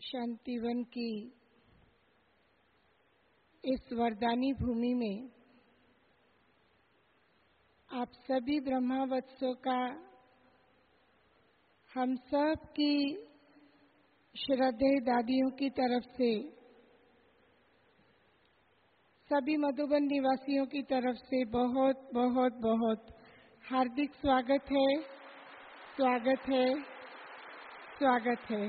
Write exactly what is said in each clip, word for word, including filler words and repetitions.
शांतिवन की इस वरदानी भूमि में आप सभी ब्रह्मावत्सों का हम सब की श्रद्धेय दादियों की तरफ से सभी मधुबन निवासियों की तरफ से बहुत बहुत बहुत हार्दिक स्वागत है, स्वागत है, स्वागत है।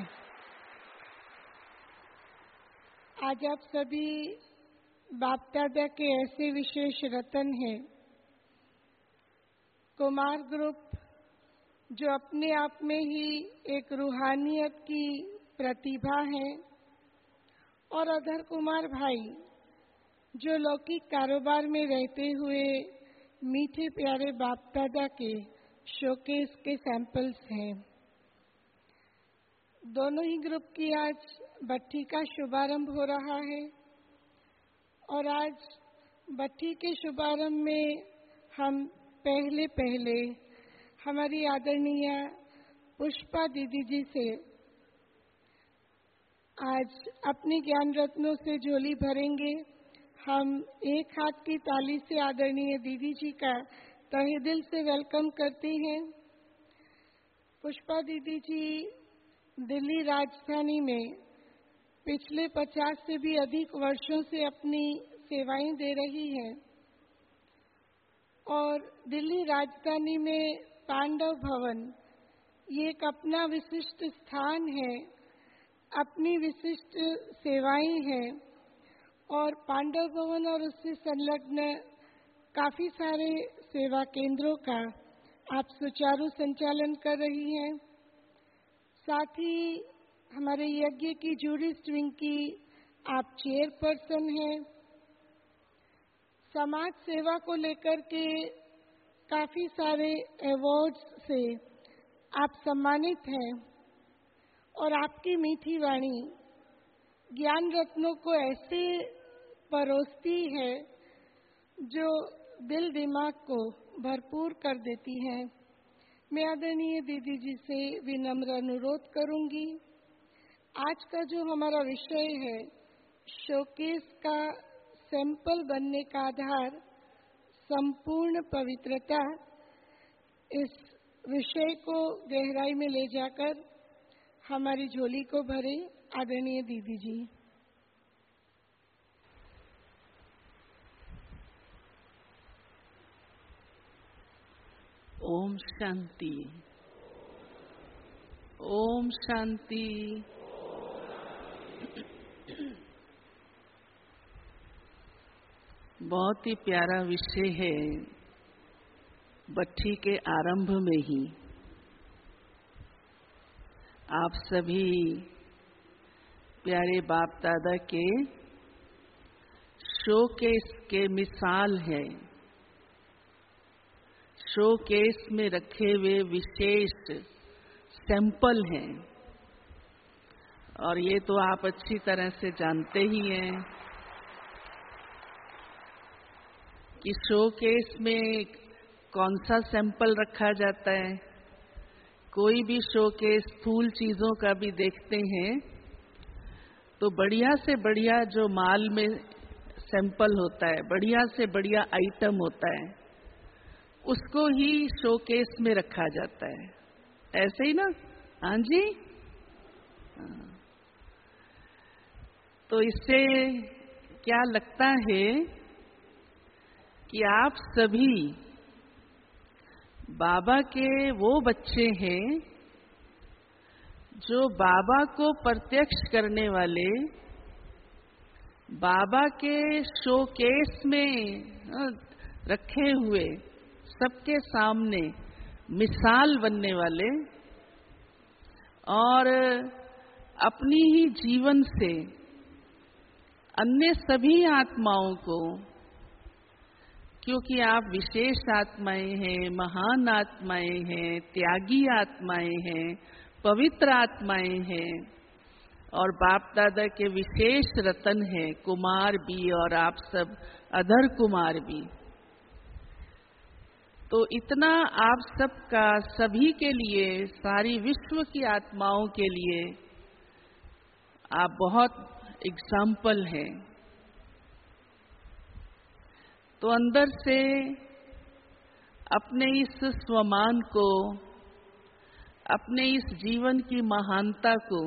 आज आप सभी बाप दादा के ऐसे विशेष रतन हैं, कुमार ग्रुप जो अपने आप में ही एक रूहानियत की प्रतिभा है, और अधर कुमार भाई जो लौकिक कारोबार में रहते हुए मीठे प्यारे बाप दादा के शोकेस के सैंपल्स हैं। दोनों ही ग्रुप की आज भट्ठी का शुभारंभ हो रहा है, और आज भट्ठी के शुभारंभ में हम पहले पहले हमारी आदरणीय पुष्पा दीदी जी से आज अपने ज्ञान रत्नों से झोली भरेंगे। हम एक हाथ की ताली से आदरणीय दीदी जी का तहे दिल से वेलकम करते हैं। पुष्पा दीदी जी दिल्ली राजधानी में पिछले पचास से भी अधिक वर्षों से अपनी सेवाएं दे रही हैं, और दिल्ली राजधानी में पांडव भवन ये एक अपना विशिष्ट स्थान है, अपनी विशिष्ट सेवाएं हैं, और पांडव भवन और उससे संलग्न काफी सारे सेवा केंद्रों का आप सुचारू संचालन कर रही हैं। साथ ही हमारे यज्ञ की जूरिस्ट विंग की आप चेयरपर्सन हैं। समाज सेवा को लेकर के काफी सारे अवार्ड्स से आप सम्मानित हैं, और आपकी मीठी वाणी ज्ञान रत्नों को ऐसे परोसती है जो दिल दिमाग को भरपूर कर देती है। मैं आदरणीय दीदी जी से विनम्र अनुरोध करूंगी, आज का जो हमारा विषय है शोकेस का सैंपल बनने का आधार संपूर्ण पवित्रता, इस विषय को गहराई में ले जाकर हमारी झोली को भरे आदरणीय दीदी जी। ओम शांति, ओम शांति। बहुत ही प्यारा विषय है। भट्ठी के आरंभ में ही आप सभी प्यारे बाप दादा के शोकेस के मिसाल है, शोकेस में रखे हुए विशेष सैंपल हैं, और ये तो आप अच्छी तरह से जानते ही हैं कि शोकेस में कौन सा सैंपल रखा जाता है। कोई भी शोकेस स्थूल चीजों का भी देखते हैं तो बढ़िया से बढ़िया जो माल में सैंपल होता है, बढ़िया से बढ़िया आइटम होता है, उसको ही शोकेस में रखा जाता है। ऐसे ही ना? हाँ जी। तो इससे क्या लगता है कि आप सभी बाबा के वो बच्चे हैं जो बाबा को प्रत्यक्ष करने वाले, बाबा के शोकेस में रखे हुए सबके सामने मिसाल बनने वाले, और अपनी ही जीवन से अन्य सभी आत्माओं को, क्योंकि आप विशेष आत्माएं हैं, महान आत्माएं हैं, त्यागी आत्माएं हैं, पवित्र आत्माएं हैं, और बाप दादा के विशेष रतन हैं, कुमार भी और आप सब अधर कुमार भी। तो इतना आप सबका सभी के लिए, सारी विश्व की आत्माओं के लिए आप बहुत एग्जाम्पल हैं। तो अंदर से अपने इस स्वमान को, अपने इस जीवन की महानता को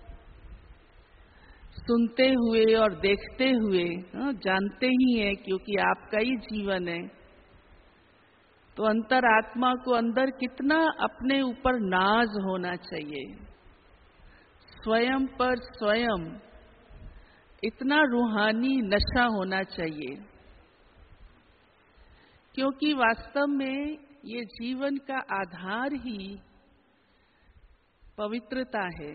सुनते हुए और देखते हुए, जानते ही हैं क्योंकि आपका ही जीवन है, तो अंतरात्मा को अंदर कितना अपने ऊपर नाज होना चाहिए, स्वयं पर स्वयं इतना रूहानी नशा होना चाहिए, क्योंकि वास्तव में ये जीवन का आधार ही पवित्रता है।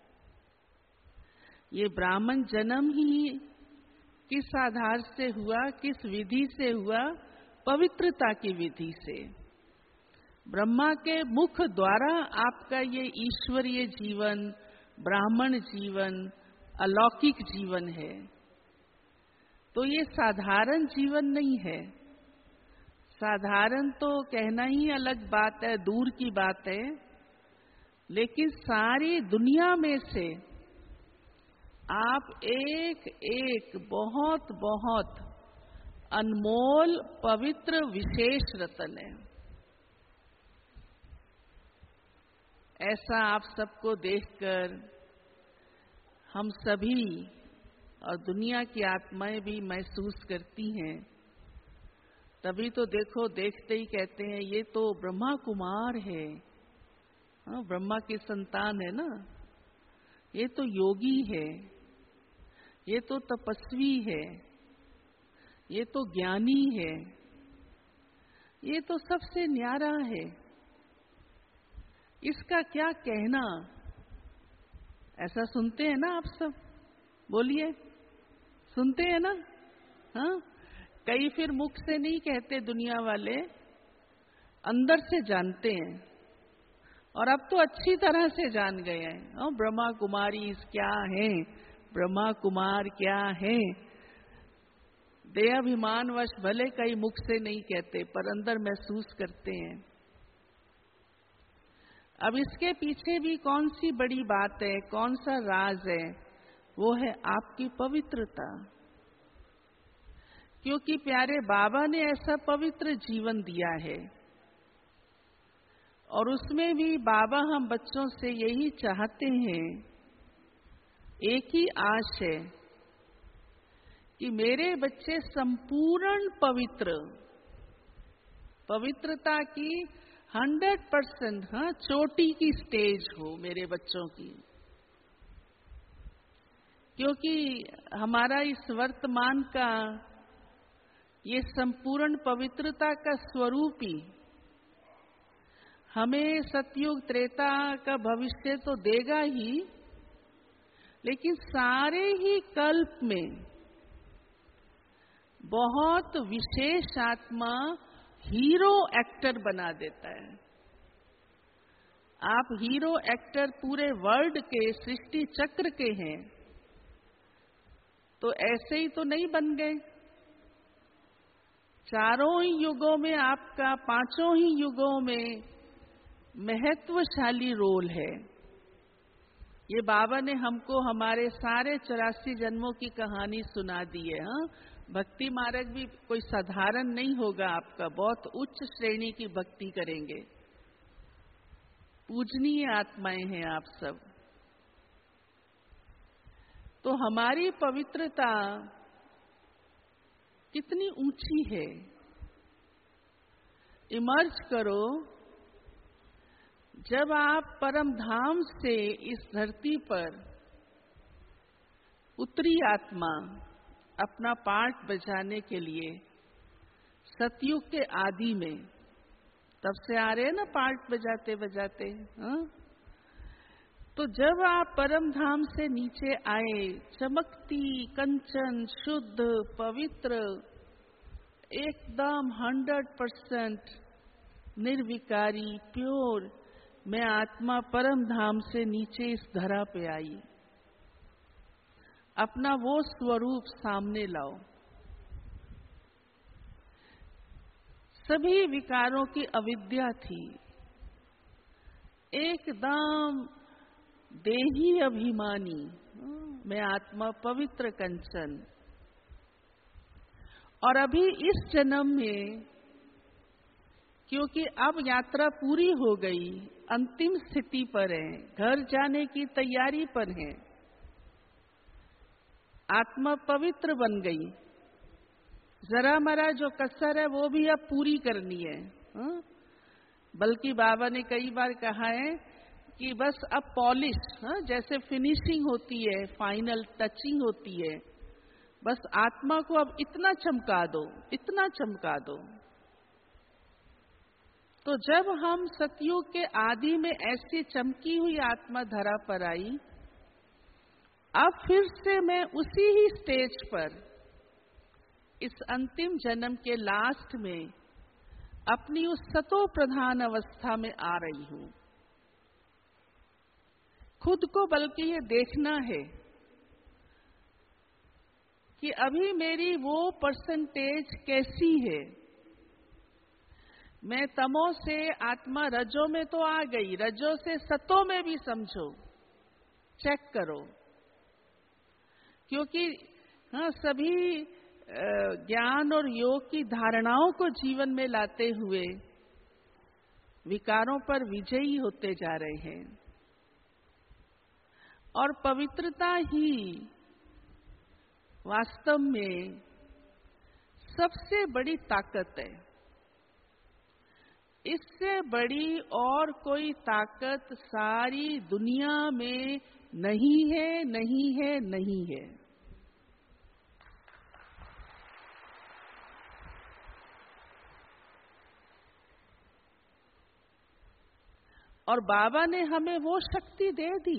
ये ब्राह्मण जन्म ही किस आधार से हुआ, किस विधि से हुआ? पवित्रता की विधि से। ब्रह्मा के मुख द्वारा आपका ये ईश्वरीय जीवन, ब्राह्मण जीवन, अलौकिक जीवन है। तो ये साधारण जीवन नहीं है। साधारण तो कहना ही अलग बात है, दूर की बात है, लेकिन सारी दुनिया में से आप एक एक बहुत बहुत अनमोल पवित्र विशेष रतन है। ऐसा आप सबको देखकर हम सभी और दुनिया की आत्माएं भी महसूस करती हैं। तभी तो देखो, देखते ही कहते हैं ये तो ब्रह्मा कुमार है। हाँ, ब्रह्मा की संतान है ना, ये तो योगी है, ये तो तपस्वी है, ये तो ज्ञानी है, ये तो सबसे न्यारा है, इसका क्या कहना। ऐसा सुनते हैं ना आप सब? बोलिए, सुनते हैं ना? हाँ, कई फिर मुख से नहीं कहते दुनिया वाले, अंदर से जानते हैं, और अब तो अच्छी तरह से जान गए हैं। ब्रह्मा कुमारी क्या है, ब्रह्मा कुमार क्या है। देहाभिमानवश भले कई मुख से नहीं कहते, पर अंदर महसूस करते हैं। अब इसके पीछे भी कौन सी बड़ी बात है, कौन सा राज है? वो है आपकी पवित्रता। क्योंकि प्यारे बाबा ने ऐसा पवित्र जीवन दिया है, और उसमें भी बाबा हम बच्चों से यही चाहते हैं, एक ही आश है कि मेरे बच्चे संपूर्ण पवित्र, पवित्रता की हंड्रेड परसेंट, हाँ, चोटी की स्टेज हो मेरे बच्चों की। क्योंकि हमारा इस वर्तमान का ये संपूर्ण पवित्रता का स्वरूप ही हमें सतयुग त्रेता का भविष्य तो देगा ही, लेकिन सारे ही कल्प में बहुत विशेष आत्मा हीरो एक्टर बना देता है। आप हीरो एक्टर पूरे वर्ल्ड के, सृष्टि चक्र के हैं, तो ऐसे ही तो नहीं बन गए। चारों ही युगों में आपका, पांचों ही युगों में महत्वशाली रोल है। ये बाबा ने हमको हमारे सारे चौरासी जन्मों की कहानी सुना दी है। हाँ, भक्ति मार्ग भी कोई साधारण नहीं होगा आपका, बहुत उच्च श्रेणी की भक्ति करेंगे। पूजनीय आत्माएं हैं आप सब। तो हमारी पवित्रता कितनी ऊंची है। इमर्ज करो, जब आप परम धाम से इस धरती पर उतरी आत्मा अपना पार्ट बजाने के लिए सतयुग के आदि में, तब से आ रहे हैं ना पार्ट बजाते बजाते, हाँ? तो जब आप परम धाम से नीचे आए, चमकती कंचन शुद्ध पवित्र एकदम हंड्रेड परसेंट निर्विकारी प्योर, मैं आत्मा परम धाम से नीचे इस धरा पे आई। अपना वो स्वरूप सामने लाओ। सभी विकारों की अविद्या थी, एकदम देही अभिमानी, मैं आत्मा पवित्र कंचन। और अभी इस जन्म में, क्योंकि अब यात्रा पूरी हो गई, अंतिम स्थिति पर है, घर जाने की तैयारी पर है, आत्मा पवित्र बन गई, जरा मरा जो कसर है वो भी अब पूरी करनी है। हा? बल्कि बाबा ने कई बार कहा है कि बस अब पॉलिश, हा? जैसे फिनिशिंग होती है, फाइनल टचिंग होती है, बस आत्मा को अब इतना चमका दो, इतना चमका दो। तो जब हम सतयुग के आदि में ऐसी चमकी हुई आत्मा धरा पर आई, अब फिर से मैं उसी ही स्टेज पर इस अंतिम जन्म के लास्ट में अपनी उस सतो प्रधान अवस्था में आ रही हूं। खुद को बल्कि ये देखना है कि अभी मेरी वो परसेंटेज कैसी है। मैं तमो से आत्मा रजो में तो आ गई, रजो से सतो में भी समझो, चेक करो। क्योंकि हाँ, सभी ज्ञान और योग की धारणाओं को जीवन में लाते हुए विकारों पर विजयी होते जा रहे हैं। और पवित्रता ही वास्तव में सबसे बड़ी ताकत है। इससे बड़ी और कोई ताकत सारी दुनिया में नहीं है, नहीं है, नहीं है। और बाबा ने हमें वो शक्ति दे दी।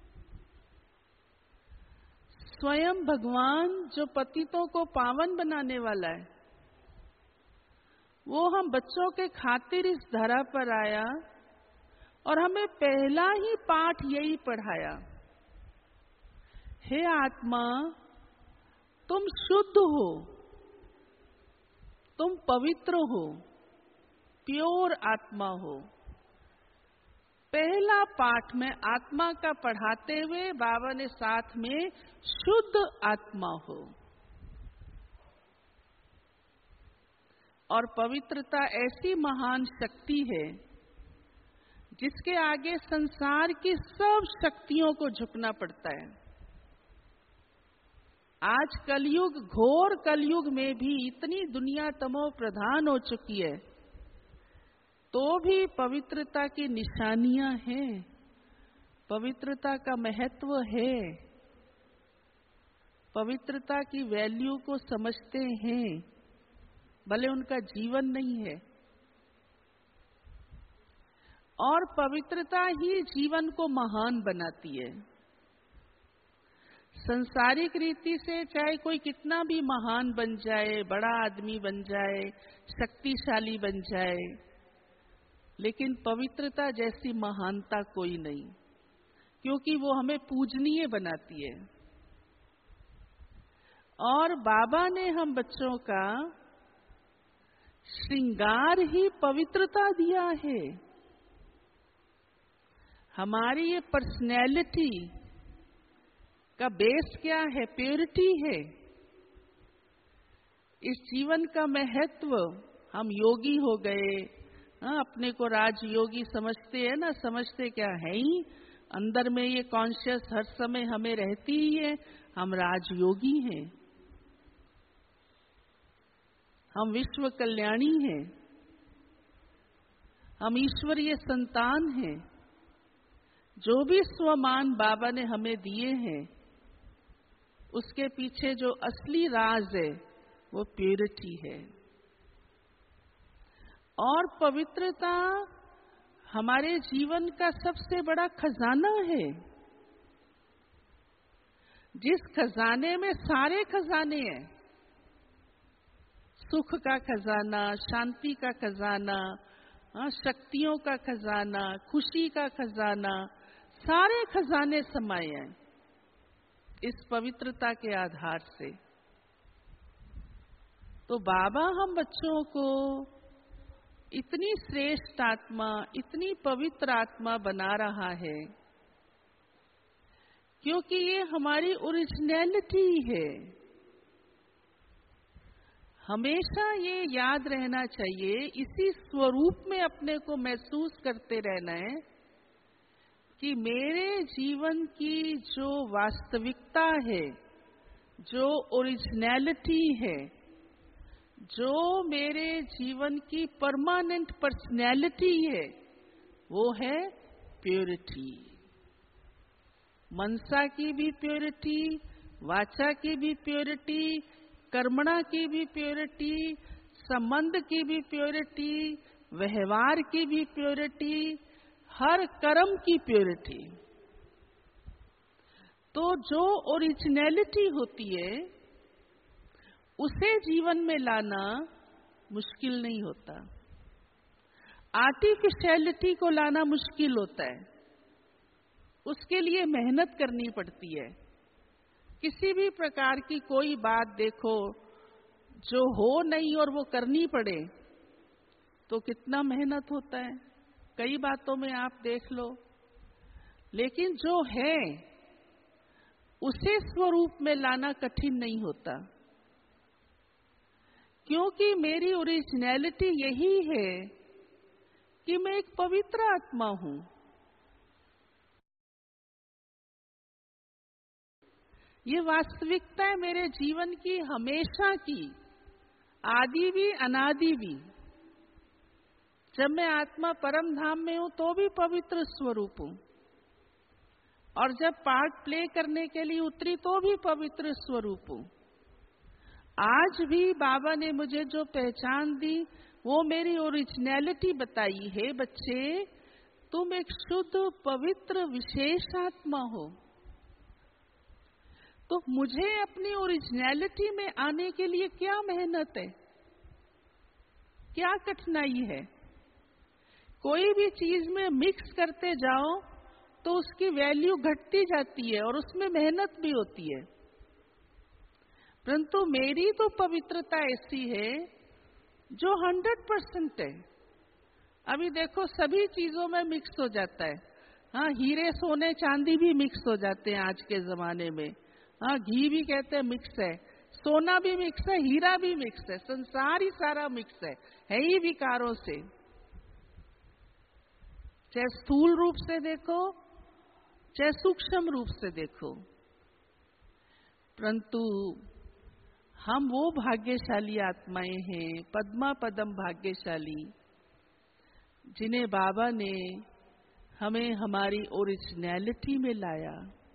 स्वयं भगवान जो पतितों को पावन बनाने वाला है, वो हम बच्चों के खातिर इस धरा पर आया और हमें पहला ही पाठ यही पढ़ाया, हे आत्मा तुम शुद्ध हो, तुम पवित्र हो, प्योर आत्मा हो। पहला पाठ में आत्मा का पढ़ाते हुए बाबा ने साथ में शुद्ध आत्मा हो। और पवित्रता ऐसी महान शक्ति है जिसके आगे संसार की सब शक्तियों को झुकना पड़ता है। आज कलयुग, घोर कलयुग में भी इतनी दुनिया तमो प्रधान हो चुकी है, तो भी पवित्रता की निशानियां हैं, पवित्रता का महत्व है, पवित्रता की वैल्यू को समझते हैं, भले उनका जीवन नहीं है। और पवित्रता ही जीवन को महान बनाती है। संसारिक रीति से चाहे कोई कितना भी महान बन जाए, बड़ा आदमी बन जाए, शक्तिशाली बन जाए, लेकिन पवित्रता जैसी महानता कोई नहीं, क्योंकि वो हमें पूजनीय बनाती है। और बाबा ने हम बच्चों का श्रृंगार ही पवित्रता दिया है। हमारी ये पर्सनैलिटी का बेस क्या है? प्योरिटी है। इस जीवन का महत्व, हम योगी हो गए, हाँ, अपने को राजयोगी समझते हैं ना, समझते क्या है ही, अंदर में ये कॉन्शियस हर समय हमें रहती ही है, हम राजयोगी हैं, हम विश्व कल्याणी हैं, हम ईश्वरीय संतान हैं। जो भी स्वमान बाबा ने हमें दिए हैं, उसके पीछे जो असली राज है वो प्योरिटी है। और पवित्रता हमारे जीवन का सबसे बड़ा खजाना है, जिस खजाने में सारे खजाने हैं, सुख का खजाना, शांति का खजाना, शक्तियों का खजाना, खुशी का खजाना, सारे खजाने समाये हैं इस पवित्रता के आधार से। तो बाबा हम बच्चों को इतनी श्रेष्ठ आत्मा, इतनी पवित्र आत्मा बना रहा है क्योंकि ये हमारी ओरिजिनलिटी है। हमेशा ये याद रहना चाहिए, इसी स्वरूप में अपने को महसूस करते रहना है कि मेरे जीवन की जो वास्तविकता है, जो ओरिजिनलिटी है, जो मेरे जीवन की परमानेंट पर्सनैलिटी है, वो है प्योरिटी। मनसा की भी प्योरिटी, वाचा की भी प्योरिटी, कर्मणा की भी प्योरिटी, संबंध की भी प्योरिटी, व्यवहार की भी प्योरिटी, हर कर्म की प्योरिटी। तो जो ओरिजिनलिटी होती है उसे जीवन में लाना मुश्किल नहीं होता। आर्टिफिशियलिटी को लाना मुश्किल होता है, उसके लिए मेहनत करनी पड़ती है। किसी भी प्रकार की कोई बात देखो जो हो नहीं और वो करनी पड़े तो कितना मेहनत होता है, कई बातों में आप देख लो। लेकिन जो है उसे स्वरूप में लाना कठिन नहीं होता, क्योंकि मेरी ओरिजिनलिटी यही है कि मैं एक पवित्र आत्मा हूं। ये वास्तविकता है मेरे जीवन की, हमेशा की, आदि भी अनादि भी। जब मैं आत्मा परम धाम में हूं तो भी पवित्र स्वरूप हूं, और जब पार्ट प्ले करने के लिए उतरी तो भी पवित्र स्वरूप हूं। आज भी बाबा ने मुझे जो पहचान दी वो मेरी ओरिजिनलिटी बताई है, बच्चे तुम एक शुद्ध पवित्र विशेष आत्मा हो। तो मुझे अपनी ओरिजिनलिटी में आने के लिए क्या मेहनत है, क्या कठिनाई है? कोई भी चीज में मिक्स करते जाओ तो उसकी वैल्यू घटती जाती है और उसमें मेहनत भी होती है। परंतु मेरी तो पवित्रता ऐसी है जो हंड्रेड परसेंट है। अभी देखो सभी चीजों में मिक्स हो जाता है। हाँ, हीरे सोने चांदी भी मिक्स हो जाते हैं आज के जमाने में। हाँ, घी भी कहते हैं मिक्स है, सोना भी मिक्स है, हीरा भी मिक्स है, संसार ही सारा मिक्स है, है ही विकारों से। चाहे स्थूल रूप से देखो चाहे सूक्ष्म रूप से देखो। परंतु हम वो भाग्यशाली आत्माएं हैं, पद्मा पदम भाग्यशाली, जिन्हें बाबा ने हमें हमारी ओरिजिनलिटी में लाया।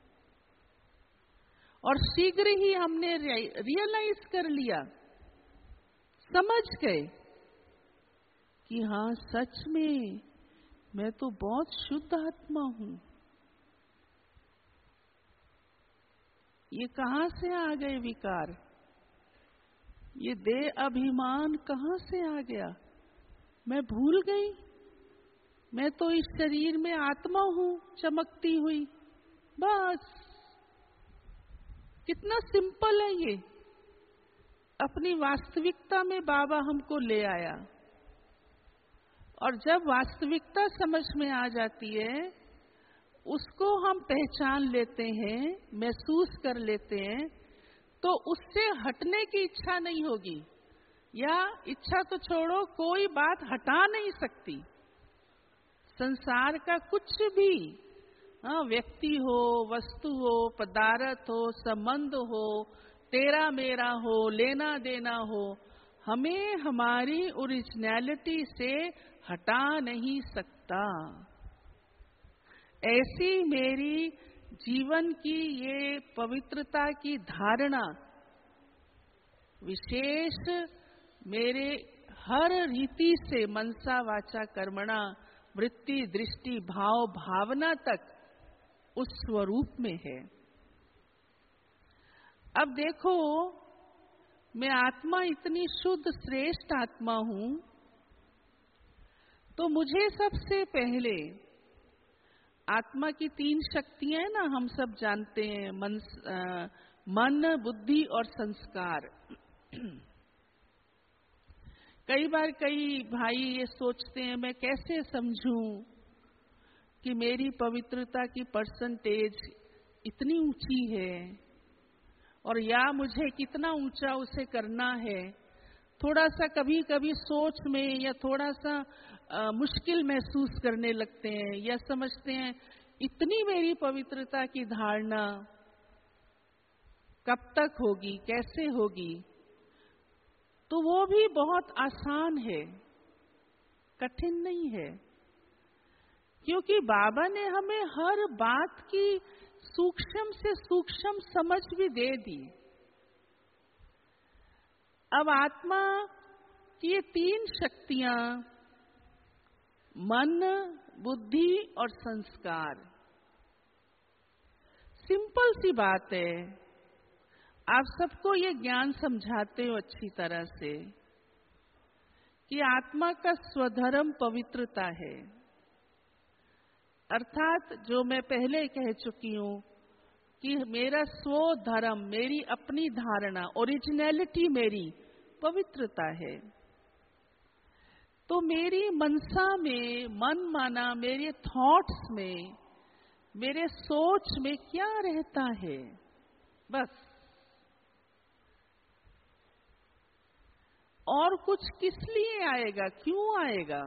और शीघ्र ही हमने रियलाइज कर लिया, समझ गए कि हाँ सच में मैं तो बहुत शुद्ध आत्मा हूं। ये कहां से आ गए विकार, ये देह अभिमान कहां से आ गया? मैं भूल गई, मैं तो इस शरीर में आत्मा हूं चमकती हुई। बस कितना सिंपल है ये। अपनी वास्तविकता में बाबा हमको ले आया, और जब वास्तविकता समझ में आ जाती है, उसको हम पहचान लेते हैं, महसूस कर लेते हैं, तो उससे हटने की इच्छा नहीं होगी। या इच्छा तो छोड़ो, कोई बात हटा नहीं सकती। संसार का कुछ भी, हाँ, व्यक्ति हो, वस्तु हो, पदार्थ हो, संबंध हो, तेरा मेरा हो, लेना देना हो, हमें हमारी ओरिजिनलिटी से हटा नहीं सकता। ऐसी मेरी जीवन की ये पवित्रता की धारणा विशेष मेरे हर रीति से मनसा वाचा कर्मणा, वृत्ति दृष्टि भाव भावना तक उस स्वरूप में है। अब देखो, मैं आत्मा इतनी शुद्ध श्रेष्ठ आत्मा हूं, तो मुझे सबसे पहले आत्मा की तीन शक्तियां हैं ना, हम सब जानते हैं, मन, आ, मन बुद्धि और संस्कार। कई बार कई भाई ये सोचते हैं, मैं कैसे समझूं कि मेरी पवित्रता की परसेंटेज इतनी ऊंची है, और या मुझे कितना ऊंचा उसे करना है, थोड़ा सा कभी कभी सोच में या थोड़ा सा आ, मुश्किल महसूस करने लगते हैं, या समझते हैं इतनी मेरी पवित्रता की धारणा कब तक होगी, कैसे होगी। तो वो भी बहुत आसान है, कठिन नहीं है, क्योंकि बाबा ने हमें हर बात की सूक्ष्म से सूक्ष्म समझ भी दे दी। अब आत्मा की ये तीन शक्तियां, मन, बुद्धि और संस्कार, सिंपल सी बात है। आप सबको ये ज्ञान समझाते हो अच्छी तरह से कि आत्मा का स्वधर्म पवित्रता है, अर्थात जो मैं पहले कह चुकी हूं कि मेरा स्वधर्म, मेरी अपनी धारणा, ओरिजिनलिटी मेरी पवित्रता है। तो मेरी मनसा में, मन माना मेरे थॉट्स में, मेरे सोच में क्या रहता है, बस। और कुछ किस लिए आएगा, क्यों आएगा?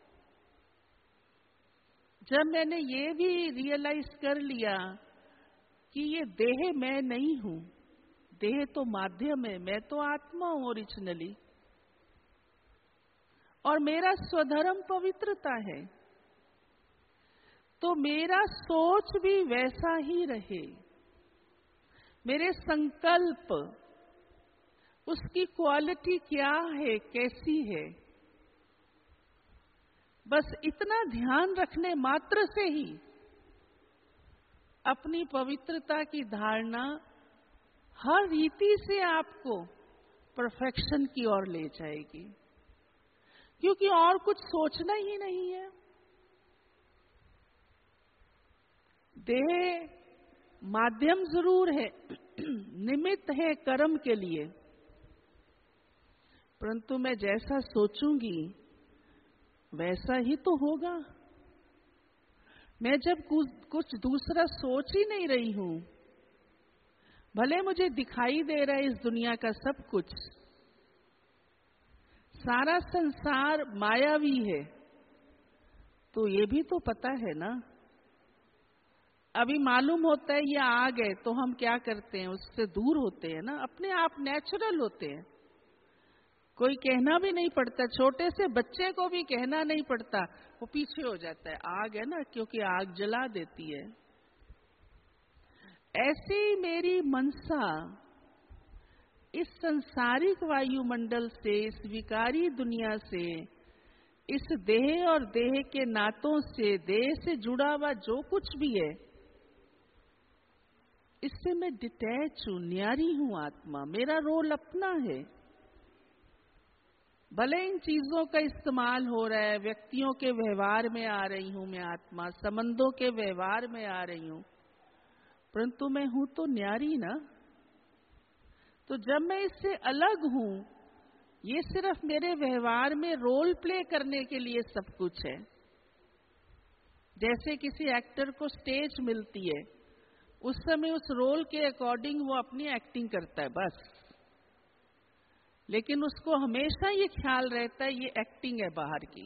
जब मैंने ये भी रियलाइज कर लिया कि ये देह मैं नहीं हूं, देह तो माध्यम है, मैं तो आत्मा हूं ओरिजिनली, और मेरा स्वधर्म पवित्रता है, तो मेरा सोच भी वैसा ही रहे, मेरे संकल्प, उसकी क्वालिटी क्या है, कैसी है, बस इतना ध्यान रखने मात्र से ही अपनी पवित्रता की धारणा हर रीति से आपको परफेक्शन की ओर ले जाएगी, क्योंकि और कुछ सोचना ही नहीं है। देह माध्यम जरूर है, निमित्त है कर्म के लिए, परंतु मैं जैसा सोचूंगी वैसा ही तो होगा। मैं जब कुछ दूसरा सोच ही नहीं रही हूं, भले मुझे दिखाई दे रहा है इस दुनिया का सब कुछ, सारा संसार मायावी है, तो ये भी तो पता है ना। अभी मालूम होता है ये आ गए तो हम क्या करते हैं, उससे दूर होते हैं ना, अपने आप नेचुरल होते हैं, कोई कहना भी नहीं पड़ता, छोटे से बच्चे को भी कहना नहीं पड़ता, वो पीछे हो जाता है। आग है ना, क्योंकि आग जला देती है। ऐसे ही मेरी मनसा इस संसारिक वायुमंडल से, इस विकारी दुनिया से, इस देह और देह के नातों से, देह से जुड़ा हुआ जो कुछ भी है, इससे मैं डिटैच हूं, न्यारी हूं आत्मा, मेरा रोल अपना है। भले इन चीजों का इस्तेमाल हो रहा है, व्यक्तियों के व्यवहार में आ रही हूं मैं आत्मा, संबंधों के व्यवहार में आ रही हूं, परंतु मैं हूं तो न्यारी ना। तो जब मैं इससे अलग हूं, ये सिर्फ मेरे व्यवहार में रोल प्ले करने के लिए सब कुछ है। जैसे किसी एक्टर को स्टेज मिलती है, उस समय उस रोल के अकॉर्डिंग वो अपनी एक्टिंग करता है बस, लेकिन उसको हमेशा ये ख्याल रहता है ये एक्टिंग है बाहर की।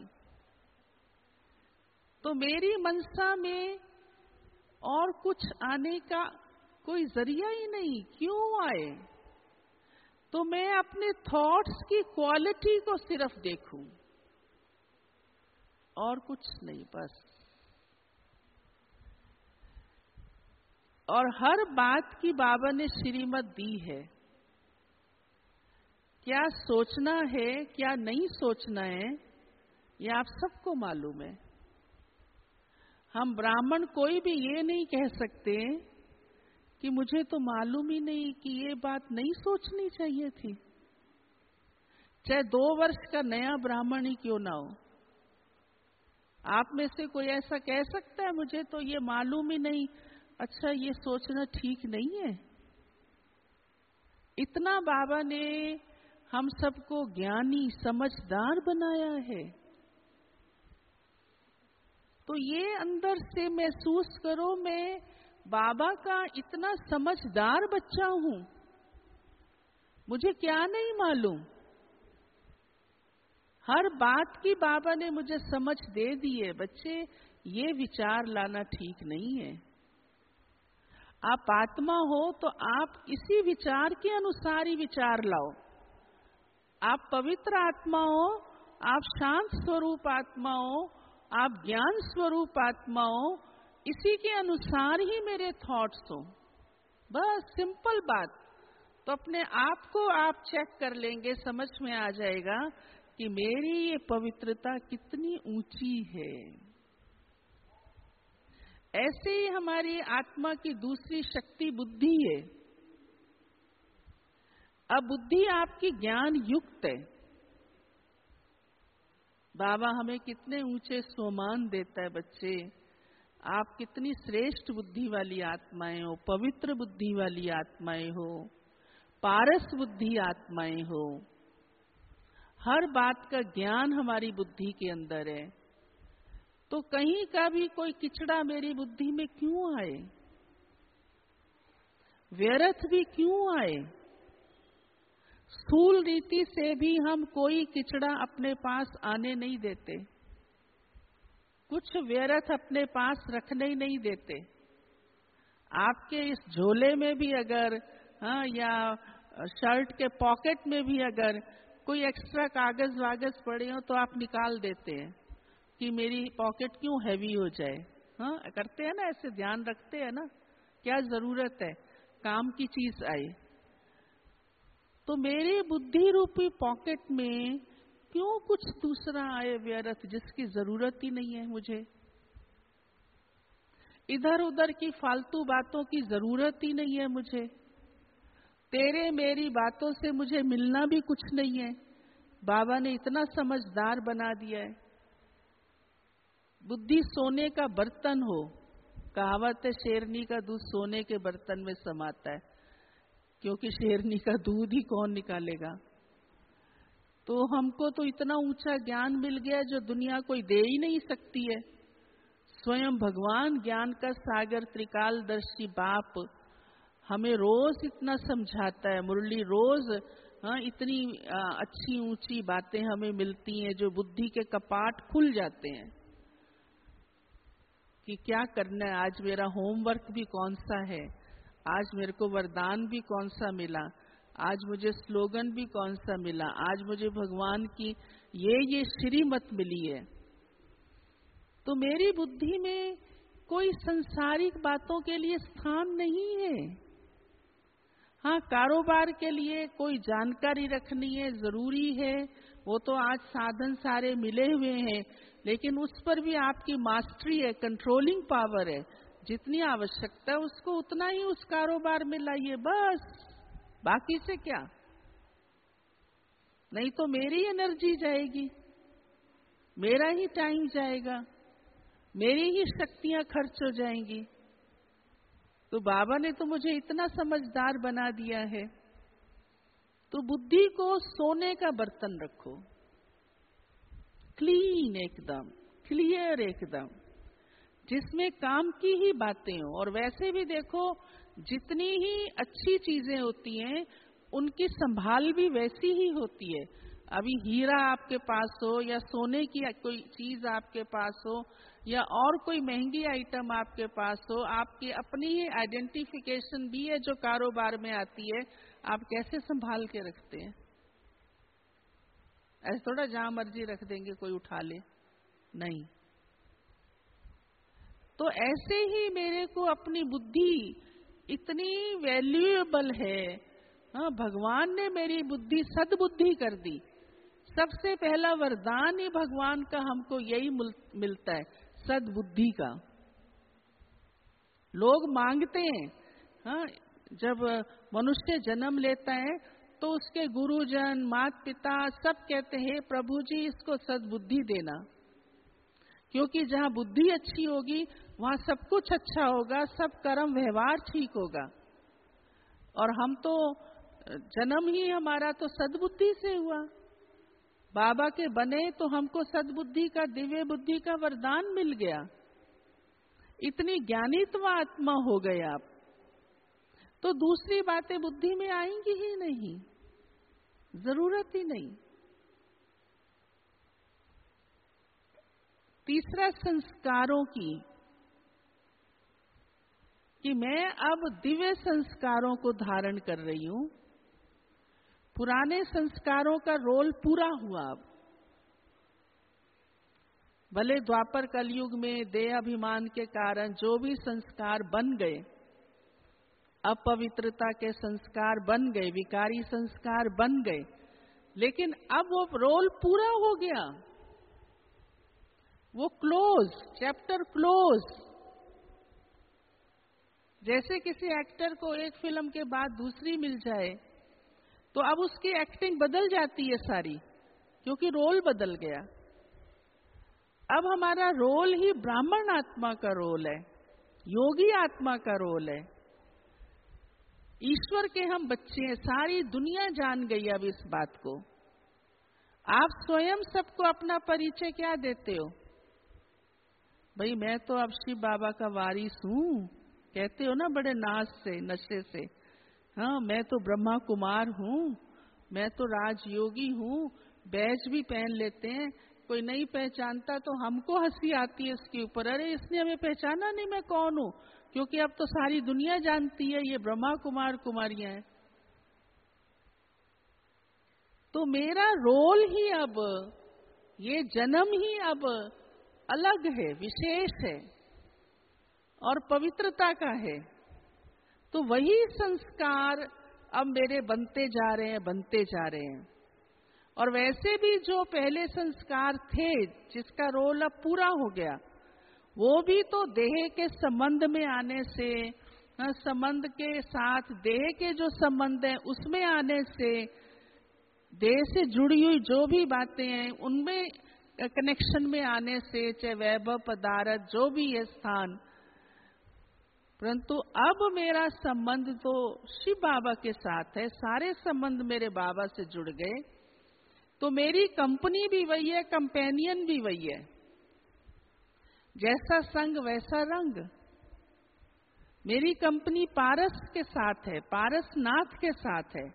तो मेरी मनसा में और कुछ आने का कोई जरिया ही नहीं, क्यों आए? तो मैं अपने थॉट्स की क्वालिटी को सिर्फ देखूं और कुछ नहीं, बस। और हर बात की बाबा ने श्रीमत दी है, क्या सोचना है क्या नहीं सोचना है, ये आप सबको मालूम है। हम ब्राह्मण कोई भी ये नहीं कह सकते कि मुझे तो मालूम ही नहीं कि ये बात नहीं सोचनी चाहिए थी, चाहे दो वर्ष का नया ब्राह्मण ही क्यों ना हो। आप में से कोई ऐसा कह सकता है मुझे तो ये मालूम ही नहीं, अच्छा ये सोचना ठीक नहीं है? इतना बाबा ने हम सबको ज्ञानी समझदार बनाया है। तो ये अंदर से महसूस करो, मैं बाबा का इतना समझदार बच्चा हूं, मुझे क्या नहीं मालूम। हर बात की बाबा ने मुझे समझ दे दी है। बच्चे, ये विचार लाना ठीक नहीं है। आप आत्मा हो तो आप इसी विचार के अनुसार ही विचार लाओ। आप पवित्र आत्मा हो, आप शांत स्वरूप आत्मा हो, आप ज्ञान स्वरूप आत्मा हो, इसी के अनुसार ही मेरे थॉट्स हो। बस सिंपल बात। तो अपने आप को आप चेक कर लेंगे, समझ में आ जाएगा कि मेरी ये पवित्रता कितनी ऊंची है। ऐसे ही हमारी आत्मा की दूसरी शक्ति बुद्धि है। अब बुद्धि आपकी ज्ञान युक्त है। बाबा हमें कितने ऊंचे सोमान देता है। बच्चे, आप कितनी श्रेष्ठ बुद्धि वाली आत्माएं हो, पवित्र बुद्धि वाली आत्माएं हो, पारस बुद्धि आत्माएं हो। हर बात का ज्ञान हमारी बुद्धि के अंदर है। तो कहीं का भी कोई किचड़ा मेरी बुद्धि में क्यों आए, व्यर्थ भी क्यों आए। स्थूल रीति से भी हम कोई किचड़ा अपने पास आने नहीं देते, कुछ व्यर्थ अपने पास रखने ही नहीं देते। आपके इस झोले में भी अगर हाँ, या शर्ट के पॉकेट में भी अगर कोई एक्स्ट्रा कागज वागज पड़े हो तो आप निकाल देते हैं कि मेरी पॉकेट क्यों हैवी हो जाए। हाँ, करते हैं ना, ऐसे ध्यान रखते हैं ना, क्या जरूरत है, काम की चीज आए। तो मेरी बुद्धि रूपी पॉकेट में क्यों कुछ दूसरा आए व्यर्थ, जिसकी जरूरत ही नहीं है मुझे। इधर उधर की फालतू बातों की जरूरत ही नहीं है मुझे। तेरे मेरी बातों से मुझे मिलना भी कुछ नहीं है। बाबा ने इतना समझदार बना दिया है। बुद्धि सोने का बर्तन हो, कहावत है शेरनी का दूध सोने के बर्तन में समाता है, क्योंकि शेरनी का दूध ही कौन निकालेगा। तो हमको तो इतना ऊंचा ज्ञान मिल गया जो दुनिया कोई दे ही नहीं सकती है। स्वयं भगवान ज्ञान का सागर त्रिकालदर्शी बाप हमें रोज इतना समझाता है। मुरली रोज हाँ, इतनी आ, अच्छी ऊंची बातें हमें मिलती हैं जो बुद्धि के कपाट खुल जाते हैं कि क्या करना है। आज मेरा होमवर्क भी कौन सा है, आज मेरे को वरदान भी कौन सा मिला, आज मुझे स्लोगन भी कौन सा मिला, आज मुझे भगवान की ये ये श्रीमत मिली है। तो मेरी बुद्धि में कोई संसारिक बातों के लिए स्थान नहीं है। हाँ, कारोबार के लिए कोई जानकारी रखनी है, जरूरी है, वो तो आज साधन सारे मिले हुए हैं, लेकिन उस पर भी आपकी मास्टरी है, कंट्रोलिंग पावर है। जितनी आवश्यकता है उसको उतना ही उस कारोबार में लाइए, बस। बाकी से क्या, नहीं तो मेरी एनर्जी जाएगी, मेरा ही टाइम जाएगा, मेरी ही शक्तियां खर्च हो जाएंगी। तो बाबा ने तो मुझे इतना समझदार बना दिया है। तो बुद्धि को सोने का बर्तन रखो, क्लीन, एकदम क्लियर, एकदम जिसमें काम की ही बातें हो। और वैसे भी देखो, जितनी ही अच्छी चीजें होती हैं उनकी संभाल भी वैसी ही होती है। अभी हीरा आपके पास हो या सोने की कोई चीज आपके पास हो या और कोई महंगी आइटम आपके पास हो, आपकी अपनी ही आइडेंटिफिकेशन भी है जो कारोबार में आती है। आप कैसे संभाल के रखते हैं? ऐसे थोड़ा जहां मर्जी रख देंगे, कोई उठा ले, नहीं। तो ऐसे ही मेरे को अपनी बुद्धि इतनी वैल्यूएबल है। हाँ, भगवान ने मेरी बुद्धि सद्बुद्धि कर दी। सबसे पहला वरदान ही भगवान का हमको यही मिलता है, सद्बुद्धि का। लोग मांगते हैं, हाँ, जब मनुष्य जन्म लेता है तो उसके गुरुजन, माता पिता सब कहते हैं, प्रभु जी इसको सद्बुद्धि देना, क्योंकि जहाँ बुद्धि अच्छी होगी वहाँ सब कुछ अच्छा होगा, सब कर्म व्यवहार ठीक होगा। और हम तो जन्म ही हमारा तो सद्बुद्धि से हुआ, बाबा के बने तो हमको सद्बुद्धि का, दिव्य बुद्धि का वरदान मिल गया। इतनी ज्ञानित्व आत्मा हो गए आप, तो दूसरी बातें बुद्धि में आएंगी ही नहीं, जरूरत ही नहीं। तीसरा, संस्कारों की, कि मैं अब दिव्य संस्कारों को धारण कर रही हूं। पुराने संस्कारों का रोल पूरा हुआ। अब भले द्वापर कलयुग में देह अभिमान के कारण जो भी संस्कार बन गए, अपवित्रता के संस्कार बन गए, विकारी संस्कार बन गए, लेकिन अब वो रोल पूरा हो गया, वो क्लोज, चैप्टर क्लोज। जैसे किसी एक्टर को एक फिल्म के बाद दूसरी मिल जाए तो अब उसकी एक्टिंग बदल जाती है सारी, क्योंकि रोल बदल गया। अब हमारा रोल ही ब्राह्मण आत्मा का रोल है, योगी आत्मा का रोल है, ईश्वर के हम बच्चे हैं। सारी दुनिया जान गई अब इस बात को। आप स्वयं सबको अपना परिचय क्या देते हो? भाई मैं तो अब शिव बाबा का वारिस हूं, कहते हो ना बड़े नाच से, नशे से। हाँ, मैं तो ब्रह्मा कुमार हूं, मैं तो राजयोगी हूं, बैज भी पहन लेते हैं। कोई नहीं पहचानता तो हमको हंसी आती है इसके ऊपर, अरे इसने हमें पहचाना नहीं मैं कौन हूं, क्योंकि अब तो सारी दुनिया जानती है ये ब्रह्मा कुमार कुमारियां हैं। तो मेरा रोल ही अब, ये जन्म ही अब अलग है, विशेष है और पवित्रता का है। तो वही संस्कार अब मेरे बनते जा रहे हैं, बनते जा रहे हैं। और वैसे भी जो पहले संस्कार थे, जिसका रोल अब पूरा हो गया, वो भी तो देह के संबंध में आने से, संबंध के साथ देह के जो संबंध है उसमें आने से, देह से जुड़ी हुई जो भी बातें हैं उनमें कनेक्शन में आने से, चाहे वैभव पदार्थ जो भी है स्थान, परंतु अब मेरा संबंध तो शिव बाबा के साथ है, सारे संबंध मेरे बाबा से जुड़ गए। तो मेरी कंपनी भी वही है, कंपेनियन भी वही है, जैसा संग वैसा रंग। मेरी कंपनी पारस के साथ है, पारसनाथ के साथ है।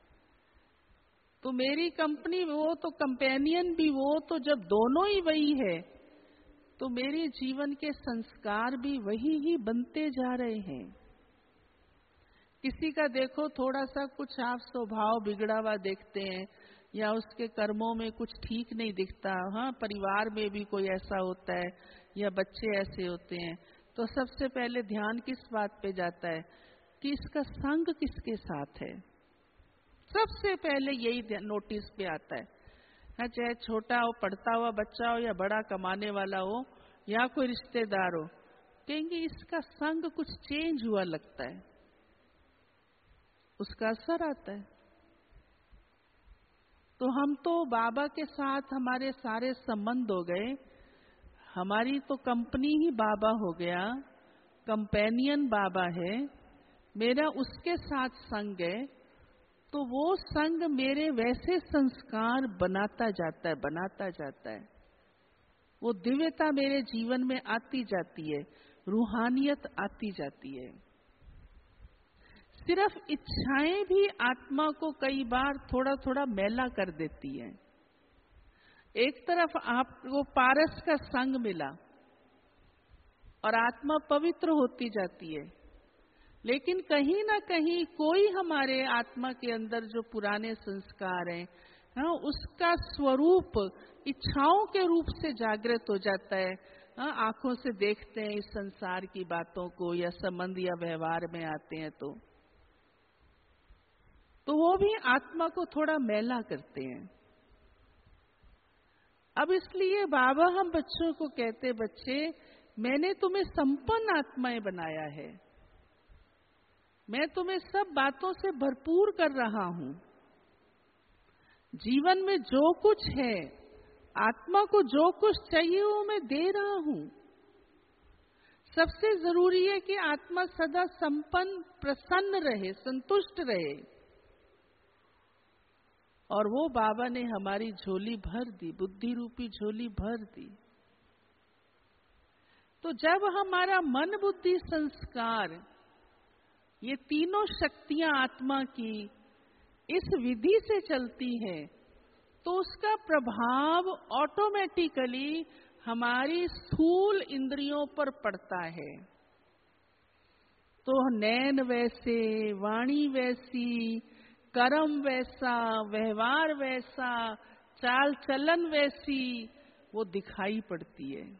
तो मेरी कंपनी वो तो कंपेनियन भी वो तो, जब दोनों ही वही है तो मेरे जीवन के संस्कार भी वही ही बनते जा रहे हैं। किसी का देखो थोड़ा सा कुछ आप स्वभाव बिगड़ा हुआ देखते हैं या उसके कर्मों में कुछ ठीक नहीं दिखता, हाँ परिवार में भी कोई ऐसा होता है या बच्चे ऐसे होते हैं, तो सबसे पहले ध्यान किस बात पे जाता है कि इसका संग किसके साथ है। सबसे पहले यही नोटिस पे आता है, हाँ चाहे छोटा हो, पढ़ता हुआ बच्चा हो या बड़ा कमाने वाला हो या कोई रिश्तेदार हो, कहेंगे इसका संग कुछ चेंज हुआ लगता है, उसका असर आता है। तो हम तो बाबा के साथ हमारे सारे संबंध हो गए, हमारी तो कंपनी ही बाबा हो गया, कंपेनियन बाबा है, मेरा उसके साथ संग है। तो वो संग मेरे वैसे संस्कार बनाता जाता है, बनाता जाता है। वो दिव्यता मेरे जीवन में आती जाती है, रूहानियत आती जाती है। सिर्फ इच्छाएं भी आत्मा को कई बार थोड़ा थोड़ा मैला कर देती है। एक तरफ आपको पारस का संग मिला और आत्मा पवित्र होती जाती है, लेकिन कहीं ना कहीं कोई हमारे आत्मा के अंदर जो पुराने संस्कार हैं, हाँ, उसका स्वरूप इच्छाओं के रूप से जागृत हो जाता है। हाँ, आंखों से देखते हैं इस संसार की बातों को या संबंध या व्यवहार में आते हैं तो तो वो भी आत्मा को थोड़ा मैला करते हैं। अब इसलिए बाबा हम बच्चों को कहते, बच्चे मैंने तुम्हें संपन्न आत्माएं बनाया है, मैं तुम्हें सब बातों से भरपूर कर रहा हूं। जीवन में जो कुछ है, आत्मा को जो कुछ चाहिए वो मैं दे रहा हूं। सबसे जरूरी है कि आत्मा सदा संपन्न, प्रसन्न रहे, संतुष्ट रहे। और वो बाबा ने हमारी झोली भर दी, बुद्धि रूपी झोली भर दी। तो जब हमारा मन बुद्धि संस्कार, ये तीनों शक्तियां आत्मा की इस विधि से चलती है, तो उसका प्रभाव ऑटोमेटिकली हमारी स्थूल इंद्रियों पर पड़ता है। तो नैन वैसे, वाणी वैसी, कर्म वैसा, व्यवहार वैसा, चाल चलन वैसी वो दिखाई पड़ती है।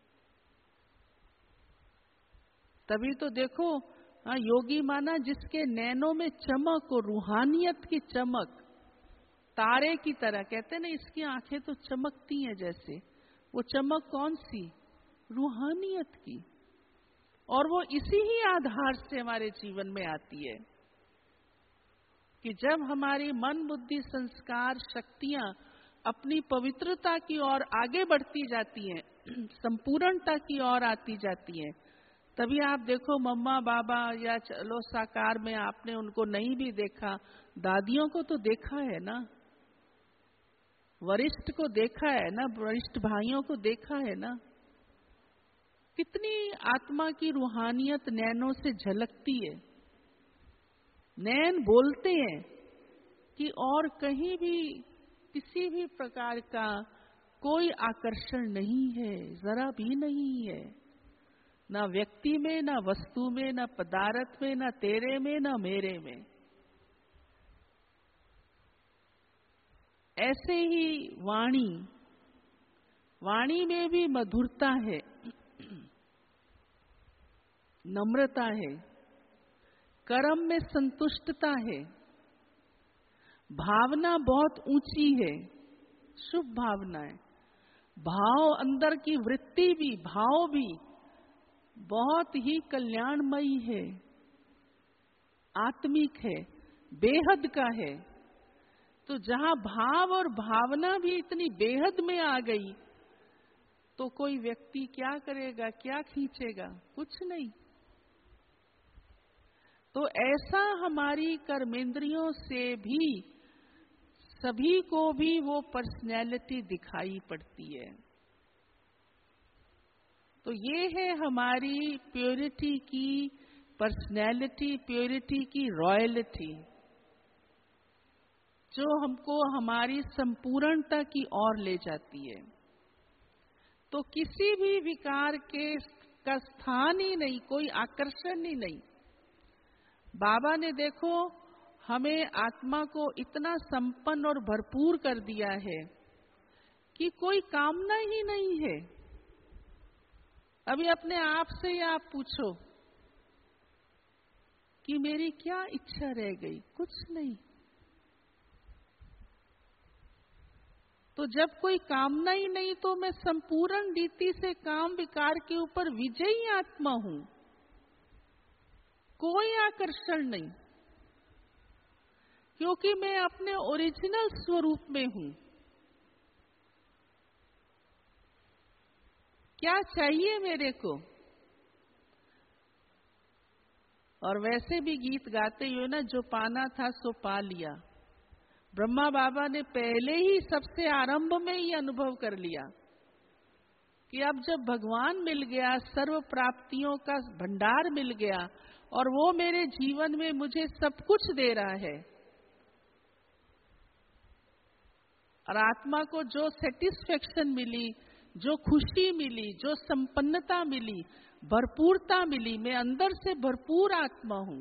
तभी तो देखो, हाँ, योगी माना जिसके नैनों में चमक और रूहानियत की चमक, तारे की तरह, कहते ना इसकी आंखें तो चमकती हैं जैसे। वो चमक कौन सी? रूहानियत की। और वो इसी ही आधार से हमारे जीवन में आती है कि जब हमारी मन बुद्धि संस्कार शक्तियां अपनी पवित्रता की ओर आगे बढ़ती जाती हैं, संपूर्णता की ओर आती जाती हैं, तभी आप देखो मम्मा बाबा या चलो साकार में आपने उनको नहीं भी देखा, दादियों को तो देखा है ना, वरिष्ठ को देखा है ना, वरिष्ठ भाइयों को देखा है ना, कितनी आत्मा की रूहानियत नैनों से झलकती है। नैन बोलते हैं कि और कहीं भी किसी भी प्रकार का कोई आकर्षण नहीं है, जरा भी नहीं है, ना व्यक्ति में, ना वस्तु में, ना पदार्थ में, ना तेरे में, ना मेरे में। ऐसे ही वाणी, वाणी में भी मधुरता है, नम्रता है, कर्म में संतुष्टता है, भावना बहुत ऊंची है, शुभ भावना है, भाव अंदर की वृत्ति भी, भाव भी बहुत ही कल्याणमयी है, आत्मिक है, बेहद का है। तो जहां भाव और भावना भी इतनी बेहद में आ गई, तो कोई व्यक्ति क्या करेगा, क्या खींचेगा? कुछ नहीं। तो ऐसा हमारी कर्मेंद्रियों से भी सभी को भी वो पर्सनैलिटी दिखाई पड़ती है। तो ये है हमारी प्योरिटी की पर्सनैलिटी, प्योरिटी की रॉयल्टी, जो हमको हमारी संपूर्णता की ओर ले जाती है। तो किसी भी विकार के का स्थान ही नहीं, कोई आकर्षण ही नहीं। बाबा ने देखो हमें आत्मा को इतना संपन्न और भरपूर कर दिया है कि कोई कामना ही नहीं है। अभी अपने आप से या आप पूछो कि मेरी क्या इच्छा रह गई? कुछ नहीं। तो जब कोई कामना ही नहीं, तो मैं संपूर्ण रीति से काम विकार के ऊपर विजयी आत्मा हूं, कोई आकर्षण नहीं, क्योंकि मैं अपने ओरिजिनल स्वरूप में हूं। क्या चाहिए मेरे को? और वैसे भी गीत गाते हुए ना, जो पाना था सो पा लिया। ब्रह्मा बाबा ने पहले ही सबसे आरंभ में ही अनुभव कर लिया कि अब जब भगवान मिल गया, सर्व प्राप्तियों का भंडार मिल गया और वो मेरे जीवन में मुझे सब कुछ दे रहा है, और आत्मा को जो सेटिस्फेक्शन मिली, जो खुशी मिली, जो संपन्नता मिली, भरपूरता मिली, मैं अंदर से भरपूर आत्मा हूं।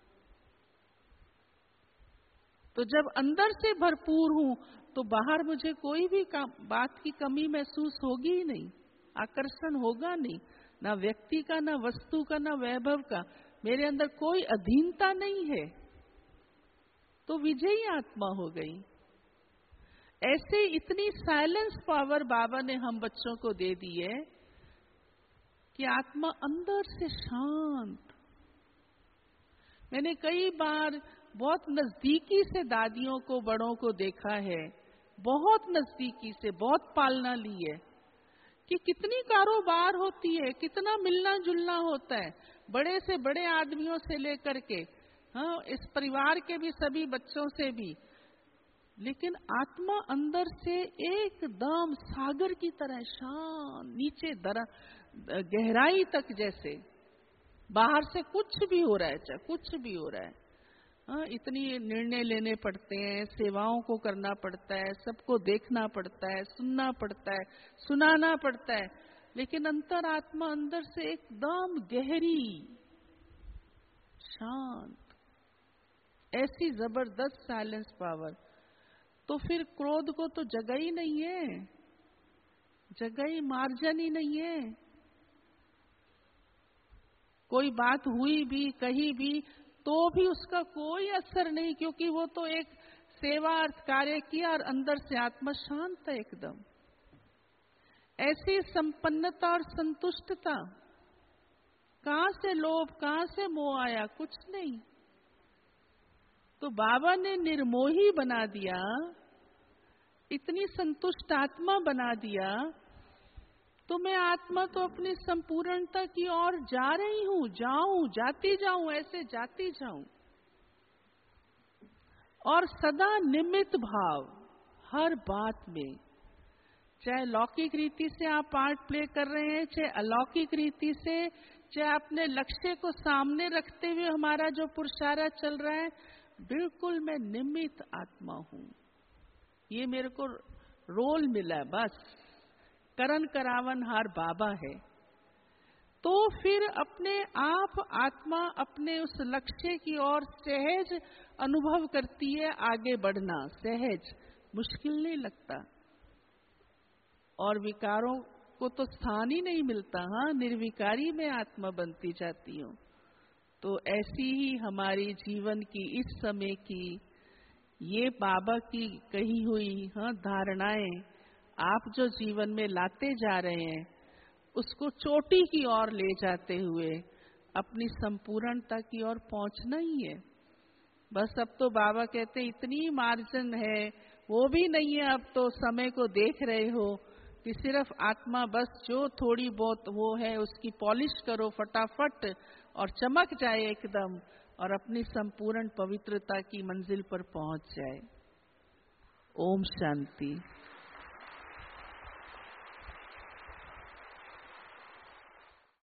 तो जब अंदर से भरपूर हूं, तो बाहर मुझे कोई भी बात की कमी महसूस होगी ही नहीं, आकर्षण होगा नहीं, ना व्यक्ति का, ना वस्तु का, ना वैभव का। मेरे अंदर कोई अधीनता नहीं है, तो विजयी आत्मा हो गई। ऐसे इतनी साइलेंस पावर बाबा ने हम बच्चों को दे दी है कि आत्मा अंदर से शांत। मैंने कई बार बहुत नजदीकी से दादियों को, बड़ों को देखा है, बहुत नजदीकी से, बहुत पालना ली है कि कितनी कारोबार होती है, कितना मिलना जुलना होता है, बड़े से बड़े आदमियों से लेकर के, हाँ, इस परिवार के भी सभी बच्चों से भी। लेकिन आत्मा अंदर से एकदम सागर की तरह शांत, नीचे दरा गहराई तक, जैसे बाहर से कुछ भी हो रहा है, चाहे कुछ भी हो रहा है, हाँ, इतनी निर्णय लेने पड़ते हैं, सेवाओं को करना पड़ता है, सबको देखना पड़ता है, सुनना पड़ता है, सुनाना पड़ता है, लेकिन अंतरात्मा अंदर से एकदम गहरी, शांत, ऐसी जबरदस्त साइलेंस पावर। तो फिर क्रोध को तो जगह ही नहीं है, जगह ही मार्जन ही नहीं है। कोई बात हुई भी, कही भी, तो भी उसका कोई असर नहीं, क्योंकि वो तो एक सेवा अर्थ कार्य किया और अंदर से आत्मा शांत है एकदम। ऐसी संपन्नता और संतुष्टता, कहां से लोभ, कहां से मोह आया? कुछ नहीं। तो बाबा ने निर्मोही बना दिया, इतनी संतुष्ट आत्मा बना दिया, तो मैं आत्मा तो अपनी संपूर्णता की ओर जा रही हूं, जाऊं, जाती जाऊं, ऐसे जाती जाऊं। और सदा निमित्त भाव हर बात में, चाहे लौकिक रीति से आप पार्ट प्ले कर रहे हैं, चाहे अलौकिक रीति से, चाहे अपने लक्ष्य को सामने रखते हुए हमारा जो पुरुषार्थ चल रहा है, बिल्कुल मैं निमित्त आत्मा हूं। ये मेरे को रोल मिला है, बस करण करावन हार बाबा है। तो फिर अपने आप आत्मा अपने उस लक्ष्य की ओर सहज अनुभव करती है, आगे बढ़ना सहज, मुश्किल नहीं लगता, और विकारों को तो स्थान ही नहीं मिलता। हाँ, निर्विकारी में आत्मा बनती जाती हूँ। तो ऐसी ही हमारी जीवन की इस समय की ये बाबा की कही हुई हाँ धारणाएं आप जो जीवन में लाते जा रहे हैं, उसको चोटी की ओर ले जाते हुए अपनी संपूर्णता की ओर पहुंचना ही है। बस अब तो बाबा कहते हैं इतनी मार्जिन है, वो भी नहीं है। अब तो समय को देख रहे हो कि सिर्फ आत्मा बस जो थोड़ी बहुत वो है उसकी पॉलिश करो फटाफट और चमक जाए एकदम, और अपनी संपूर्ण पवित्रता की मंजिल पर पहुंच जाए। ओम शांति।